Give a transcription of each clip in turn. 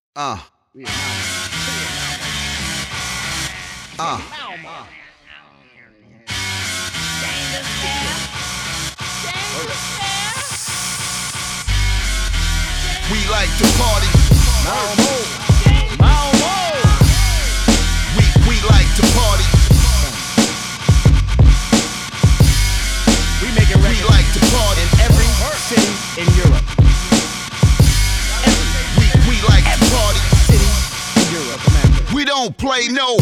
Uh. Uh. We like to party. We like to party. We making We records like to party. in every city in Europe. We like to party. City in Europe. Imagine. We don't play no.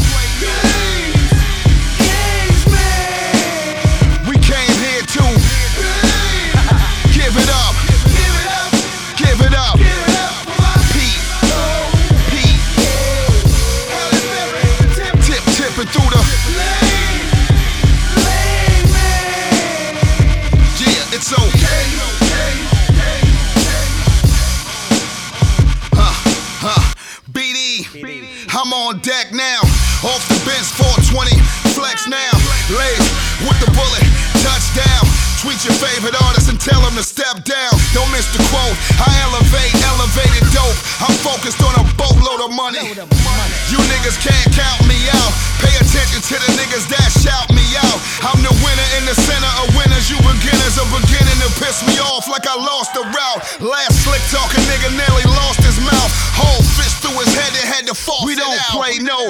We came here to give it up. Give it up. Pete. Tipping through the. Yeah, it's okay. BD, I'm on deck now. Off the bench, 420, flex now. Lays with the bullet, touchdown. Tweet your favorite artist and tell them to step down. Don't miss the quote. I elevated dope. I'm focused on a boatload of money. You niggas can't count me out. Pay attention to the niggas that shout me out. I'm the winner in the center of winners. You beginners are beginning to piss me off like I lost the route. Last slick talking nigga nearly lost his mouth. Whole fist through his head and had to fall. We don't play no.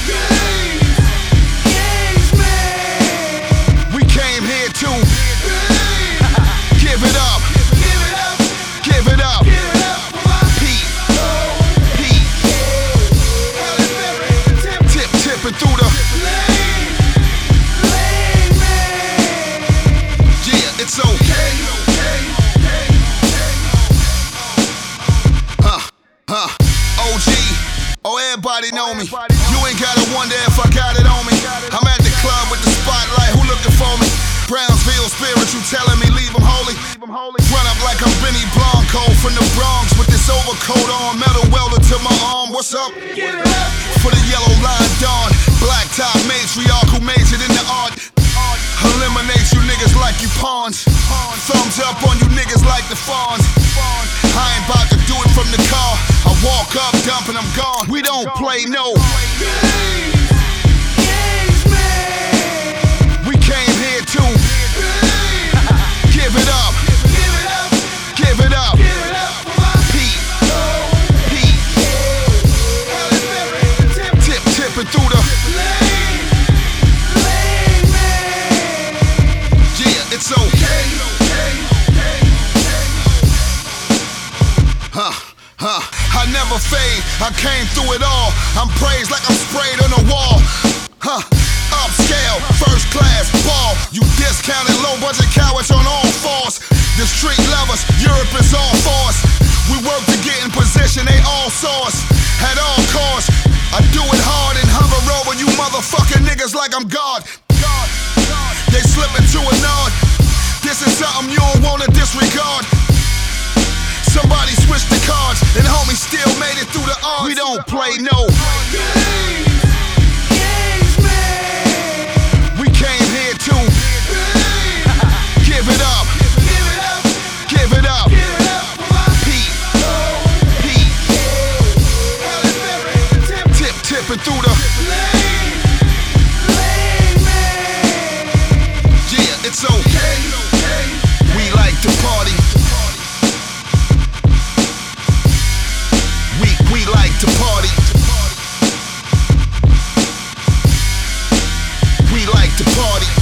We came here to give it up. Give it up. Pete. Tipping through the. Yeah, it's okay. OG. Oh, everybody know me. You ain't gotta wonder if I got it on me. I'm at the club with the spotlight. Who looking for me? Brownsville spiritual telling me leave them holy. Run up like I'm Benny Blanco from the Bronx with this overcoat on, metal welded to my arm. What's up? For the yellow line dawn, black top matriarch who majored in the art. Eliminate you niggas like you pawns. Thumbs up on you niggas like the fawns. I ain't about to do it from the car. I walk up, dump, and I'm gone. We don't play no. We came here to give it up. Give it up. Pete. Tipping through the. Yeah, it's okay. I never fade, I came through it all. I'm praised like I'm sprayed on the wall. Upscale, first class, ball. You discounted low budget cowards on all fours. The street lovers, Europe is all for us. We work to get in position, they all saw us. At all costs, I do it hard and hover over you motherfucking niggas like I'm God. They slip into a nod. This is something you don't wanna disregard. Somebody switched the cards, and homie still made it through the odds. We don't play no. We came here to give it up. Give it up. Pete. Tipping through the. Yeah, it's okay. We like to party. We like to party. We like to party.